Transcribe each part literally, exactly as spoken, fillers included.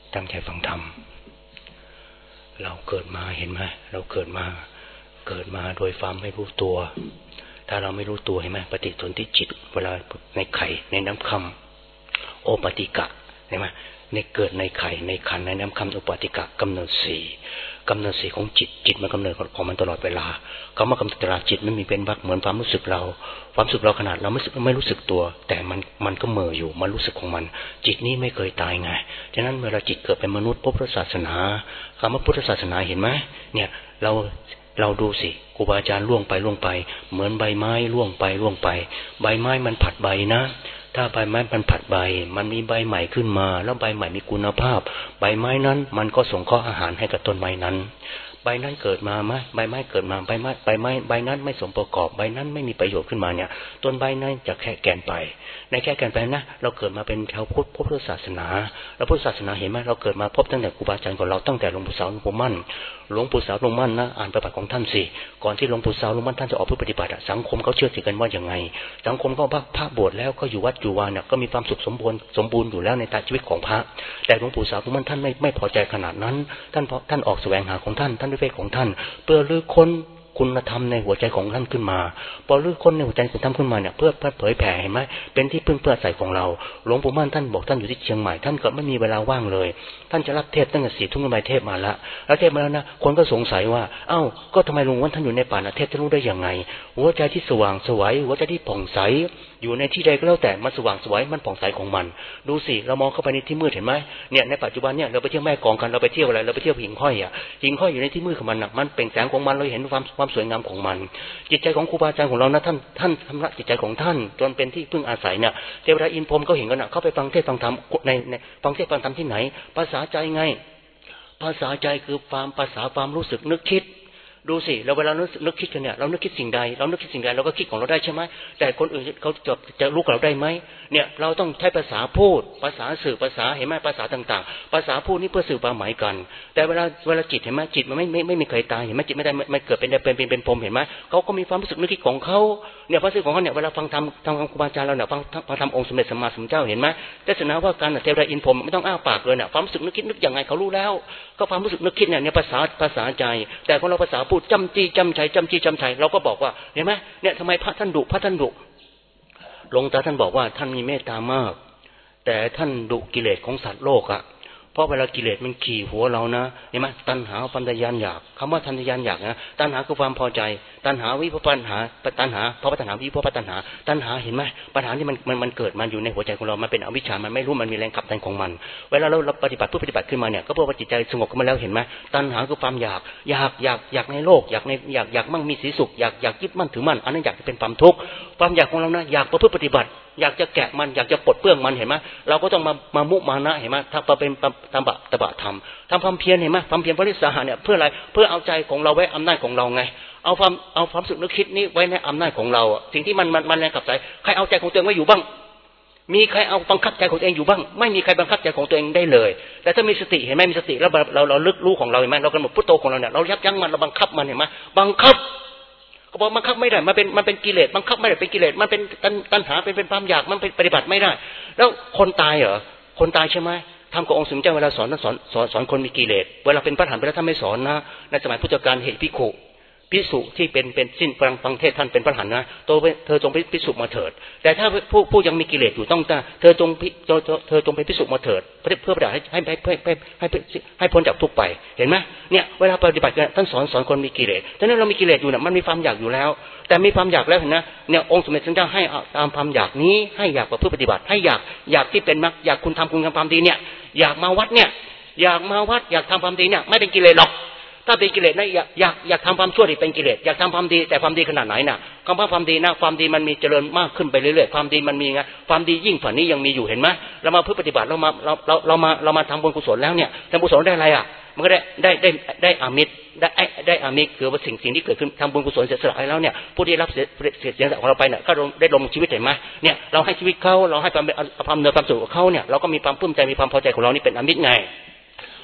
ตั้งใจฟังธรรมเราเกิดมาเห็นไหมเราเกิดมาเกิดมาโดยความไม่รู้ตัวถ้าเราไม่รู้ตัวเห็นไหมปฏิสนธิจิตเวลาในไข่ในน้ำคำโอปติกะเห็นไหมในเกิดในไข่ในคันในน้ำคำโอปติกะกำเนิดสี่กำเนิดสี่ของจิตจิตมันกำเนิดของมันตลอดเวลาคำว่ากำเนิดตลอดจิตไม่มีเป็นวักเหมือนความรู้สึกเราความรู้สึกเราขนาดเราไม่รู้สึกไม่รู้สึกตัวแต่มันมันก็เมื่ออยู่มันรู้สึกของมันจิตนี้ไม่เคยตายไงฉะนั้นเวลาจิตเกิดเป็นมนุษย์พุทธศาสนาคำว่าพุทธศาสนาเห็นไหมเนี่ยเราเราดูสิครูบาอาจารย์ล่วงไปล่วงไปเหมือนใบไม้ล่วงไปล่วงไปใบไม้มันผัดใบนะถ้าใบไม้มันผัดใบมันมีใบใหม่ขึ้นมาแล้วใบใหม่มีคุณภาพใบไม้นั้นมันก็ส่งข้ออาหารให้กับต้นไม้นั้นใบนั้นเกิดมาไหมใบไม้เกิดมาใบไม้ใบไม้ใบนั้นไม่สมประกอบใบนั้นไม่มีประโยชน์ขึ้นมาเนี่ยต้นใบนั้นจะแค่แกนไปในแค่แกนไปนะเราเกิดมาเป็นชาวพุทธพุทธศาสนาแล้วพุทธศาสนาเห็นไหมเราเกิดมาพบตั้งแต่ครูบาอาจารย์ของเราตั้งแต่หลวงปู่เสาหลวงปู่มั่นหลวงปู่เสาหลวงปู่มั่นนะอ่านประวัติของท่านสิก่อนที่หลวงปู่เสาหลวงปู่มั่นท่านจะออกเพื่อปฏิบัติสังคมเขาเชื่อถือกันว่าอย่างไงสังคมก็พระบวชแล้วก็อยู่วัดอยู่วาเนี่ยก็มีความสุขสมบูรณ์สมบูรณ์อยู่แล้วในตาชีวิตของพระแต่หลวงปู่เสาหลวงปู่มั่นท่านไม่ไม่พอใจขนาดนั้นท่านท่านออกแสวงหาของท่านท่านวิเวกของท่านเพื่อลื้อค้นคุณธรรมในหัวใจของท่านขึ้นมาพอลื้อค้นในหัวใจคุณธรรมขึ้นมาเนี่ยเพื่อเผยแผ่เห็นไหมเป็นที่พึ่งเพื่ออาศัยของเราหลวงปู่มั่นท่านบอกท่านอยู่ที่เชียงใหม่ท่านก็ไม่มีเวลาว่างเลยท่านจะรับเทศตั้งแต่สี่ทุ่มไปเทศมาละแล้วเทศมาแล้วนะคนก็สงสัยว่าเอ้าก็ทำไมหลวงปู่ท่านอยู่ในป่านะเทศจะรู้ได้ยังไงหัวใจที่สว่างสวยหัวใจที่ผ่องใสอยู่ในที่ใดก็แล้วแต่มันสว่างสวยมันผ่องใสของมันดูสิเรามองเข้าไปในที่มืดเห็นไหมเนี่ยในปัจจุบันเนี่ยเราไปเที่ยวแม่กลองกันเราไปเที่ยวอะไรเราไปเที่ยวหิ่งห้อยอ่ะหิ่งห้อยอยู่ในที่มืดของมันน่ะมันเปล่งแสงของมันเราเห็นความความสวยงามของมันจิตใจของครูบาอาจารย์ของเรานะท่านท่านทำละจิตใจของท่านจนเป็นที่พึ่งอาศัยเนี่ยเทวดาอินพรหมก็เห็นกันนะเข้าไปฟังเทศฟังธรรมในในฟังเทศฟังธรรมที่ไหนภาษาใจไงภาษาใจคือความภาษาความรู้สึกนึกคิดดูสิเราเวลานึกนึกคิดกันเนี่ยเรานึกคิดสิ่งใดเรานึกคิดสิ่งใดเราก็คิดของเราได้ใช่ไหมแต่คนอื่นเขาจะจะรู้กับเราได้ไหมเนี่ยเราต้องใช้ภาษาพูดภาษาสื่อภาษาเห็นไหมภาษาต่างๆภาษาพูดนี่เพื่อสื่อความหมายกันแต่เวลาเวลาจิตเห็นไหมจิตมันไม่ไม่ไม่มีใครตายเห็นไหมจิตไม่ได้ไม่เกิดเป็นเป็นเป็นเป็นพรหมเห็นไหมเขาก็มีความรู้สึกนึกคิดของเขาเนี่ยภาษาของเขาเนี่ยเวลาฟังธรรมทางครูบาอาจารย์เราเนี่ยฟังฟังธรรมองค์สมเด็จสัมมาสัมพุทธเจ้าเห็นไหมแต่ศาสนาว่าการเทวดาอินพรหมไม่ต้องอ้าปากเลยเนี่ยความรู้สึกนึกคิดนึกยังไงเขารู้แล้วก็ความรู้สึกนึกคิดเนี่ยเนี่ยภาษาภาษาใจแต่ของเราภาษาพูดจำจี้จำใจจำจี้จำใจเราก็บอกว่าเห็นไหมเนี่ยทำไมพระท่านดุพระท่านดุหลวงตาท่านบอกว่าท่านมีเมตตามากแต่ท่านดุกิเลสของสัตว์โลกอะเพราะเวลากิเลสมันขี่หัวเรานะเห็นไหมตัณหาความทะยานอยากคำว่าทะยานอยากนะตัณหาคือความพอใจตัณหาวิภวปัญหาตัณหาเพราะว่าตัณหาวิภวปัญหาตัณหาเห็นไหมปัญหาที่มันมันมันเกิดมันอยู่ในหัวใจของเรามันเป็นอวิชชามันไม่รู้มันมีแรงขับดันของมันเวลาเราปฏิบัติเพื่อปฏิบัติขึ้นมาเนี่ยก็เพื่อว่าจิตใจสงบขึ้นมาแล้วเห็นไหมตัณหาคือความอยากอยากอยากอยากในโลกอยากในอยากอยากมั่งมีสีสุขอยากอยากยึดมั่นถือมั่นอันนั้นอยากจะเป็นความทุกข์ความอยากของเรานะอยากประพฤติปฏิบัติอยากจะแกะมันอยากจะปลดเปลื้องมันเห็นไหมเราก็ต้องมามามุมานะเห็นไหมถ้าเป็นตบะตบะธรรมทำความเพียรเห็นไหมความเพียรปริสาหะเนี่ยเพื่ออะไรเพื่อเอาใจของเราไว้อำนาจของเราไงเอาความเอาความสึกนึกคิดนี้ไว้ในอำนาจของเราสิ่งที่มันมันมันแรงขับใจใครเอาใจของตัวเองไว้อยู่บ้างมีใครเอาบังคับใจของตัวเองอยู่บ้างไม่มีใครบังคับใจของตัวเองได้เลยแต่ถ้ามีสติเห็นไหมมีสติแล้วเราเราลึกรู้ของเราเห็นไหมเรากำหนดพุทโธของเราเนี่ยเรายับยั้งมันเราบังคับมันเห็นไหมบังคับก็บอกบังคับไม่ได้มันเป็นมันเป็นกิเลสบังคับไม่ได้เป็นกิเลสมันเป็นตัณหาเป็นเป็นความอยากมันเป็นปฏิบัติไม่ได้แล้วคนตายเหรอคนตายใช่ไหมทำกับองค์สมเด็จเจ้าเวลาสอนสอนสอนสอนคนมีกิเลสเวลาเป็นพระอรหันต์ไปแล้วท่านไม่สอนนะในสมัยพุทธกาลเหตุภิกขุภิกษุที่เป็นเป็นสิ้นฟังฟังเทศท่านเป็นพระอรหันต์นะโตเธอจงไปภิกษุมาเถิดแต่ถ้าผู้ผู้ยังมีกิเลสอยู่ต้องเธอจงเธอจงไปภิกษุมาเถิดเพื่อเพื่อประดาให้ให้ให้ให้ให้ให้พ้นจากทุกข์ไปเห็นไหมเนี่ยเวลาปฏิบัติท่านสอนสอนคนมีกิเลสฉะนั้นเรามีกิเลสอยู่เนี่ยมันมีความอยากอยู่แล้วแต่มีความอยากแล้วเห็นนะเนี่ยองค์สมเด็จพระเจ้าให้ตามความอยากนี้ให้อยากประพฤติปฏิบัติให้อยากอยากที่เป็นมรรคอยากคุณทำคุณทำความดีเนี่ยอยากมาวัดเนี่ยอยากมาวัดอยากทำความดีเนี่ยไม่เป็นกิเลสหรอกถ้าเป็นกิเลสนะอยากอยากอยากทำความชั่วนี่เป็นกิเลสอยากทำความดีแต่ความดีขนาดไหนน่ะคำว่าความดีนะความดีมันมีเจริญมากขึ้นไปเรื่อยๆความดีมันมีไงความดียิ่งฝันนี้ยังมีอยู่เห็นไหมเรามาเพื่อปฏิบัติเรามาเราเราเรามาเรามาทำบุญกุศลแล้วเนี่ยทำบุญกุศลได้อะไรอ่ะมันก็ได้ได้ได้ได้อามิตรได้ได้อามิตรคือว่าสิ่งสิ่งที่เกิดขึ้นทำบุญกุศลเสียสละให้แล้วเนี่ยผู้ที่รับเสียเสียสละของเราไปเนี่ยก็ได้ลงชีวิตเห็นไหมเนี่ยเราให้ชีวิตเขาเราให้ความความเนื้อความสุขของเขาเนี่ยเราก็มีความปลื้มใจมีความพอใจของเรานี่เป็นอามิตรไง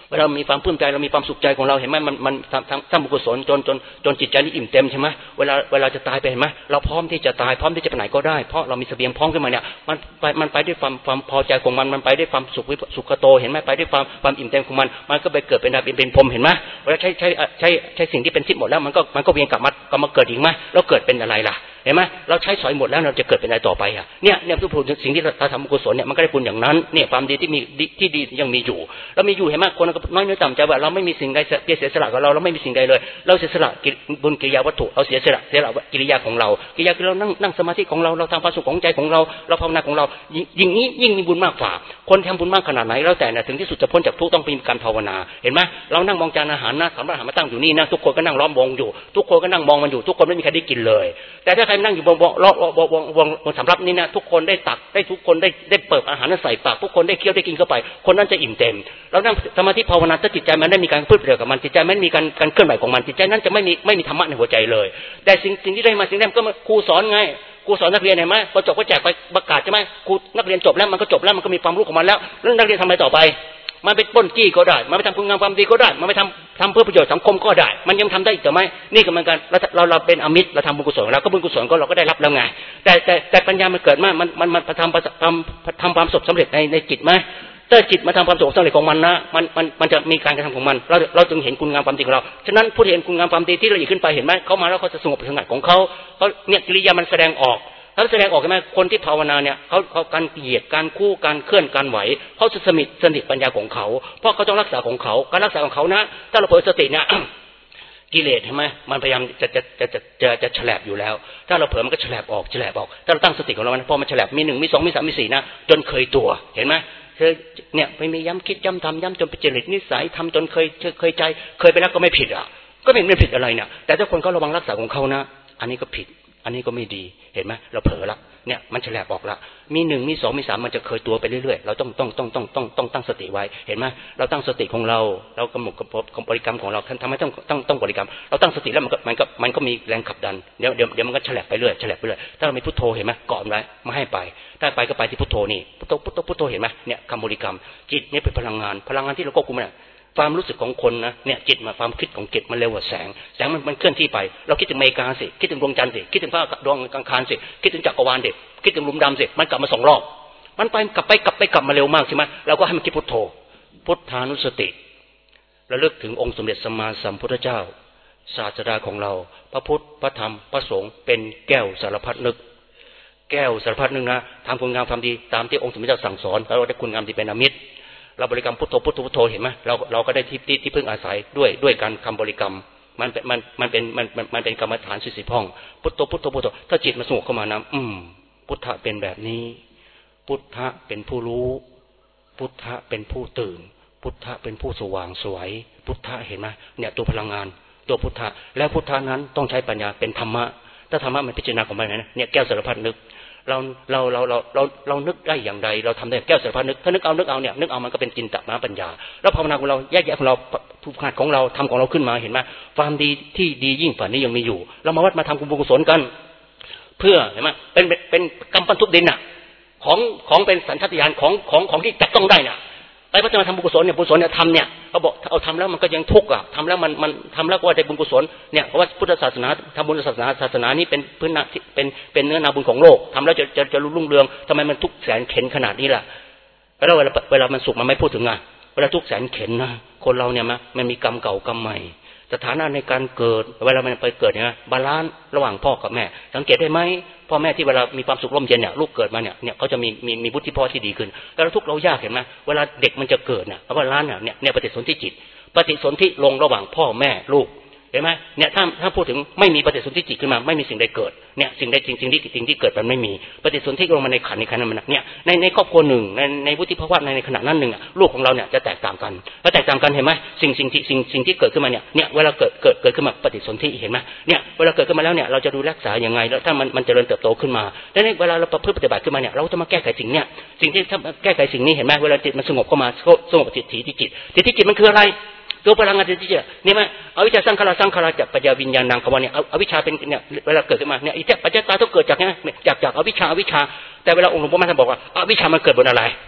เวลามีความปลื้มใจเรามีความสุขใจของเราเห็นไหมมันมันทำทำบุญกุศลจนจนจนจิตใจนี่อิ่มเต็มใช่ไหมเวลาเวลาจะตายไปเห็นไหมเราพร้อมที่จะตายพร้อมที่จะไปไหนก็ได้เพราะเรามีเสบียงพร้อมขึ้นมาเนี่ยมันไปมันไปด้วยความความพอใจของมันมันไปด้วยความสุขสุขโตเห็นไหมไปด้วยความความอิ่มเต็มของมันมันก็ไปเกิดเป็นเป็นเป็นพรหมเห็นไหมเวลาใช้ใช้ใช้ใช้สิ่งที่เป็นทิพย์หมดแล้วมันก็มันก็เวียนกลับมากลับมาเกิดอีกไหมแล้วเกิดเป็นอะไรล่ะเห็นไหมเราใช้สอยหมดแล้วเราจะเกิดเป็นอะไรต่อไปอ่ะเนี่ยเนี่ยทุกผู้สิ่งที่เราทำบุญกุศลเนี่ยมันก็ได้บุญอย่างนั้นเนี่ยความดีที่มีที่ดียังมีอยู่แล้วมีอยู่เห็นไหมคนก็น้อยเนื้อต่ำใจว่าเราไม่มีสิ่งใดเสียสละกับเราเราไม่มีสิ่งใดเลยเราเสียสละบุญกิริยาวัตถุเราเสียสละเสียสละกิริยาของเรากิริยาคือเรานั่งนั่งสมาธิของเราเราทำความสุขของใจของเราเราภาวนาของเรายิ่งนี้ยิ่งมีบุญมากฝ่าคนทำบุญมากขนาดไหนแล้วแต่นะถึงที่สุดจะพ้นจากทุกข์ต้องมีการภาวนาเห็นไหมเรานั่งมองจานอาหารนะสำหรับอาหารมาตั้งอยู่นี่นะทุกคนก็นั่งล้อมวงอยู่ทุกคนก็นั่งมองมันอยู่ทุกคนไม่มีใครได้กินเลยแต่ถ้าใครนั่งอยู่บนล้อมวงวงบนสำรับนี่นะทุกคนได้ตักได้ทุกคนได้ได้เปิดอาหารนั้นใส่ปากทุกคนได้เคี้ยวได้กินเข้าไปคนนั้นจะอิ่มเต็มเรานั่งสมาธิภาวนาถ้าจิตใจมันได้มีการพูดเรื่องกับมันจิตใจมันมีการการเคลื่อนไหวของมันจิตใจนั้นจะไม่มีไม่มีธรรมะในหัวใจเลยแต่สิ่งสิ่งที่ได้มาสิ่งนั้นก็ครูสอนไงครูสอนนักเรียนเห็นไหมพอจบก็แจกไปประกาศใช่ไหมครูนักเรียนจบแล้วมันก็จบแล้วมันก็มีความรู้ของมันแล้วแล้วนักเรียนทำอะไรต่อไปมันไปปล้นจี้ก็ได้มันไปทำคุณงามความดีก็ได้มันไปทำทำเพื่อประโยชน์สังคมก็ได้มันยังทำได้อีกแต่ไหมนี่ก็เหมือนกันเราเราเราเป็นอมิตรเราทำบุญกุศลเราก็บุญกุศลก็เราก็ได้รับแล้วไงแต่แต่แต่ปัญญามันเกิดมามันมันมันทำทำทำความสุขสำเร็จในในจิตไหมถ้าจิตมาทำความสุขสำเร็จของมันนะมันมันมันจะมีการกระทำของมันเราเราจึงเห็นคุณงามความดีของเราฉะนั้นผู้ที่เห็นคุณงามความดีที่ละเอียดขึ้นไปเห็นไหมเขามาแล้วเขาจะสงบสงัดของเขาเขาเนี่ยกิริยามันแสดงออกถ้าแสดงออกใช่ไหมคนที่ภาวนาเนี่ยเขาเขาการเหยียดการคู่การเคลื่อนการไหวเขาจะสมิทสนิทปัญญาของเขาเพราะเขาต้องรักษาของเขาการรักษาของเขานะถ้าเราเผลอสติเนี่ยกิเลสใช่ไหมมันพยายามจะจะจะจะจะจะฉลบอยู่แล้วถ้าเราเผลอมันก็ฉลบออกฉลบออกถ้าเราตั้งสติของเราพอมันฉลบมีหนึ่งมีสองมีสามมีสี่นะจนเคยตัวเห็นไหมเธอเนี่ยไม่มีย้ำคิดย้ำทำย้ำจนเป็นจริตนิสัยทำจนเคยเคยใจเคยไปแล้วก็ไม่ผิดอ่ะก็ไม่ไม่ผิดอะไรเนี่ยแต่ถ้าคนเขาระวังรักษาของเขานะอันนี้ก็ผิดอันนี้ก็ไม่ดีเห็นไหมเราเผลอละเนี่ยมันฉลบออกละมีหนึ่งมีสองมีสามมันจะเคยตัวไปเรื่อยๆเราต้องต้องต้องต้องต้องต้องตั้งสติไว้เห็นไหมเราตั้งสติของเราเรากำหนดกับบริกรรมของเราท่านทำให้ต้องต้องต้องบริกรรมเราตั้งสติแล้วมันก็มันก็มันก็มีแรงขับดันเดี๋ยวเดี๋ยวเดี๋ยวมันก็ฉลบไปเรื่อยฉลบไปเรื่อยถ้าเรามีพุทโธเห็นไหมเกาะไว้ไม่ให้ไปถ้าไปก็ไปที่พุทโธนี่พุทโธพุทโธพุทโธเห็นไหมเนี่ยคำบริกรรมจิตเนี่ยเป็นพลังงานพลังงานที่เราควบคุมเนี่ยความรู้สึกของคนนะเนี่ยจิตมาความคิดของจิตมันเร็วกว่าแสงแสงมันมันเคลื่อนที่ไปเราคิดถึงอเมริกาสิคิดถึงดวงจันทร์สิคิดถึงพระดวงอังคารสิคิดถึงจักรวาลสิคิดถึงหลุมดำสิมันกลับมาสองรอบมันไปกลับไปกลับไปกลับมาเร็วมากใช่ไหมเราก็ให้มันคิดพุทโธพุทธานุสติระลึกถึงองค์สมเด็จสัมมาสัมพุทธเจ้าศาสดาของเราพระพุทธพระธรรมพระสงฆ์เป็นแก้วสารพัดนึกแก้วสารพัดนึกนะทำคุณงามความดีตามที่องค์สมเด็จเจ้าสั่งสอนแล้วเราได้คุณงามที่เป็นอมิตรเราบริกรรมพุทโธพุทโธพุทโธเห็นไหมเราเราก็ได้ที่ที่ที่พึ่งอาศัยด้วยด้วยการคำบริกรรมมันเป็นมันมันเป็นมันมันเป็นกรรมฐานสิสิพ่องพุทโธพุทโธพุทโธถ้าจิตมันสงบเข้ามานะอืมพุทธะเป็นแบบนี้พุทธะเป็นผู้รู้พุทธะเป็นผู้ตื่นพุทธะเป็นผู้สว่างสวยพุทธะเห็นไหมเนี่ยตัวพลังงานตัวพุทธะแล้วพุทธะนั้นต้องใช้ปัญญาเป็นธรรมะถ้าธรรมะมันพิจารณาของมันนะเนี่ยแก้วสารพัดนึกเราเราเราเราเราเรานึกได้อย่างใดเราทำได้แก้วสารพัดนึกถ้านึกเอานึกเอาเนี่ยนึกเอามันก็เป็นจินตมหาปัญญาแล้วภาวนาของเราแยกแยะของเราผู้ขาดของเราทำของเราขึ้นมาเห็นไหมความดีที่ดียิ่งกว่านี้ยังมีอยู่เรามาวัดมาทำกุศลกันเพื่อเห็นไหมเป็นเป็นกรรมปันทุบดินน่ะของของเป็นสัญชาตญาณของของของที่จับต้องได้น่ะไปพัฒนาทำบุญกุศลเนี่ยบุญกุศลเนี่ยทำเนี่ยเขาบอกเอาทำแล้วมันก็ยังทุกข์อ่ะทำแล้วมันมันทำแล้วก็ได้บุญกุศลเนี่ยเพราะว่าพุทธศาสนาทำบุญศาสนาศาสนานี้เป็นพื้นนาเป็นเป็นเนื้อนาบุญของโลกทำแล้วจะจะจะรุ่งเรืองทำไมมันทุกข์แสนเข็ญขนาดนี้ล่ะแล้วเวลาเวลามันสุขมันไม่พูดถึงอ่ะเวลาทุกข์แสนเข็ญนะคนเราเนี่ยมันมีกรรมเก่ากรรมใหม่สถานะในการเกิดเวลามันไปเกิดเนี่ยบาลานซ์ระหว่างพ่อกับแม่สังเกตได้ไหมพ่อแม่ที่เวลามีความสุขร่มเย็นเนี่ยลูกเกิดมาเนี่ยเนี่ยเขาจะมีมีมีบุญที่พ่อที่ดีขึ้นแล้วทุกเรายากเห็นไหมเวลาเด็กมันจะเกิดเนี่ยบาลานซ์เนี่ยเนี่ยปฏิสนธิจิตปฏิสนธิลงระหว่างพ่อแม่ลูกเห็นไหมเนี่ยถ้าถ้าพูดถึงไม่มีปฏิสนธิจิตขึ้นมาไม่มีสิ่งใดเกิดเนี่ยสิ่งใดจริงจริงที่สิ่งที่เกิดมันไม่มีปฏิสนธิลงมาในขันในขันนั้นมันเนี่ยในในครอบครัวหนึ่งในในวุฒิภาวะในในขณะนั้นหนึ่งลูกของเราเนี่ยจะแตกต่างกันแล้วแตกต่างกันเห็นไหมสิ่งสิ่งที่สิ่งสิ่งที่เกิดขึ้นมาเนี่ยเนี่ยเวลาเกิดเกิดเกิดขึ้นมาปฏิสนธิเห็นไหมเนี่ยเวลาเกิดขึ้นมาแล้วเนี่ยเราจะดูรักษาอย่างไงแล้วถ้ามันมันเจริญเติบโตขึ้นมาแล้วในเวลาเราประพฤติปฏิบัติขึ้นมาเนี่ยเราจะมาแก้ไขสิ่งเนี่ยสิ่งที่ถ้าแก้ไขสิ่งนี้เห็นไหมเวลาจิตมันสงบเข้ามาสงบจิตถีที่จิตถีที่จิตมันคืออะไรตัวพลังงานที่จะนี่ไหมอวิชชาสังขารสังขารจากปัญญาวิญญาณนางคำว่าเนี่ยอวิชชาเป็นเนี่ยเวลาเกิดขึ้นมาเนี่ยอิทธิปัจจตาต้องเกิดจากเนี่ยจากจากอวิชชาอวิชชาแต่เวลาองค์หลวงพ่อมาท่านบอกว่าอวิชชามันเกิดบนอะไร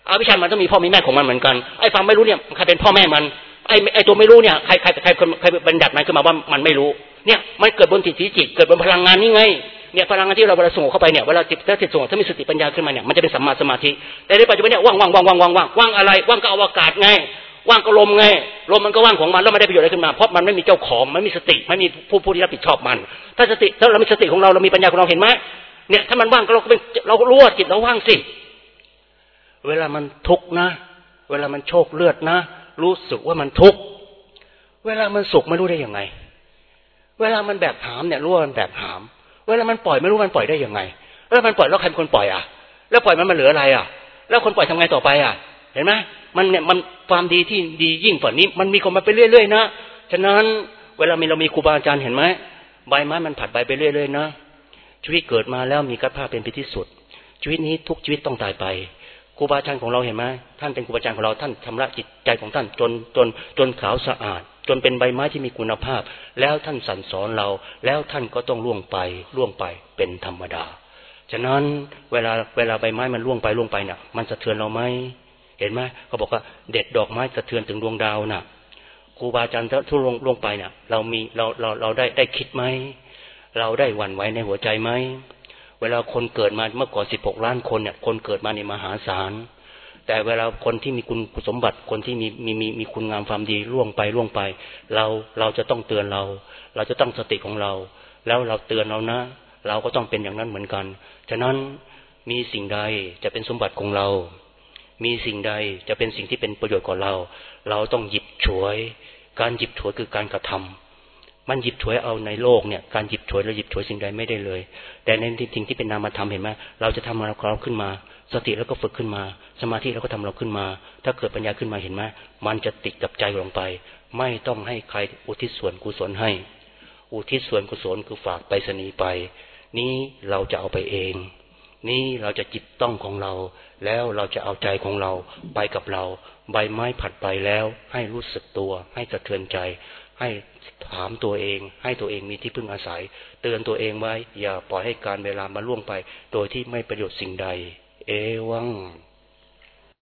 อวิชชามันต้องมีพ่อมีแม่ของมันเหมือนกันไอ้ความไม่รู้เนี่ยใครเป็นพ่อแม่มันไอ้ไอ้ตัวไม่รู้เนี่ยใครใครใครใครบัญญัติมันขึ้นมาว่ามันไม่รู้เนี่ยมันเกิดบนจิตจิตเกิดบนพลังงานนี่ไงเนี่ยพลังงานที่เราเวลาส่งเข้าไปเนี่ยเวลาจิตถ้าจิตส่งถ้ามีสติปัญญาขึ้นมาเนี่ยมันจะเป็นสัมมาสมาธิแต่ในปัจจุบันเนี่ยว่างว่างว่างว่างว่างว่างว่างอะไรว่างก็อวกาศไงว่างก็ลมไงลมมันก็ว่างของมันแล้วไม่ได้ประโยชน์อะไรขึ้นมาเพราะมันไม่มีเจ้าของไม่มีสติไม่มีผู้ผู้ที่รับผิดชอบมันถ้าสติถ้าเรามีสติของเราเรามีปัญญาของเราเห็นไหมเนี่ยถ้ามันว่างเราก็เป็นเราก็รู้ว่าจิตเราว่างสิเวลามันทุกข์นะเวลามันโชคเลือดนะรู้สึกว่ามันทุกข์เวลามันสุขไม่รู้ได้ยังไงเวลามันแบบหามเนี่ยรู้ว่ามันแบบหามเวลามันปล่อยไม่รู้มันปล่อยได้ยังไงแล้วมันปล่อยแล้วใครเป็นคนปล่อยอ่ะแล้วปล่อยมันมันเหลืออะไรอ่ะแล้วคนปล่อยทำไงต่อไปอ่ะเห็นไหมมันเนี่ยมันความดีที่ดียิ่งกว่านี้มันมีคนมาไปเรื่อยๆนะฉะนั้นเวลามีเรามีครูบาอาจารย์เห็นไหมใบไม้มันผัดใบไปเรื่อยๆนะชีวิตเกิดมาแล้วมีกัปพาเป็นพิที่สุดชีวิตนี้ทุกชีวิตต้องตายไปครูบาอาจารย์ของเราเห็นไหมท่านเป็นครูบาอาจารย์ของเราท่านชำระจิตใจของท่านจนจนจนขาวสะอาดจนเป็นใบไม้ที่มีคุณภาพแล้วท่านสั่งสอนเราแล้วท่านก็ต้องล่วงไปล่วงไปเป็นธรรมดาฉะนั้นเวลาเวลาใบไม้มันล่วงไปล่วงไปเนี่ยมันสะเทือนเราไหมเห็นไหมเขาบอกว่าเด็ดดอกไม้สะเทือนถึงดวงดาวน่ะครูบาอาจารย์ทุลงลงไปเนี่ยเรามีเราเราเราได้ได้คิดไหมเราได้หวั่นไหวในหัวใจไหมเวลาคนเกิดมาเมื่อก่อนสิบหกล้านคนเนี่ยคนเกิดมาในมหาศาลแต่เวลาคนที่มีคุณสมบัติคนที่มีมีมีมีคุณงามความดีล่วงไปล่วงไปเราเราจะต้องเตือนเราเราจะต้องสติของเราแล้วเราเตือนเรานะเราก็ต้องเป็นอย่างนั้นเหมือนกันฉะนั้นมีสิ่งใดจะเป็นสมบัติของเรามีสิ่งใดจะเป็นสิ่งที่เป็นประโยชน์กับเราเราต้องหยิบฉวยการหยิบฉวยคือการกระทำมันหยิบฉวยเอาในโลกเนี่ยการหยิบฉวยแล้วหยิบฉวยสิ่งใดไม่ได้เลยแต่ในสิ่งที่เป็นนามธรรมเห็นไหมเราจะทำเราขึ้นมาสติแล้วก็ฝึกขึ้นมาสมาธิแล้วก็ทำเราขึ้นมาถ้าเกิดปัญญาขึ้นมาเห็นไหมมันจะติดกับใจลงไปไม่ต้องให้ใครอุทิศส่วนกุศลให้อุทิศส่วนกุศลคือฝากไปสนีไปนี้เราจะเอาไปเองนี่เราจะจิตต้องของเราแล้วเราจะเอาใจของเราไปกับเราใบไม้ผัดไปแล้วให้รู้สึกตัวให้สะเทือนใจให้ถามตัวเองให้ตัวเองมีที่พึ่งอาศัยเตือนตัวเองไว้อย่าปล่อยให้การเวลามาล่วงไปโดยที่ไม่ประโยชน์สิ่งใดเอวัง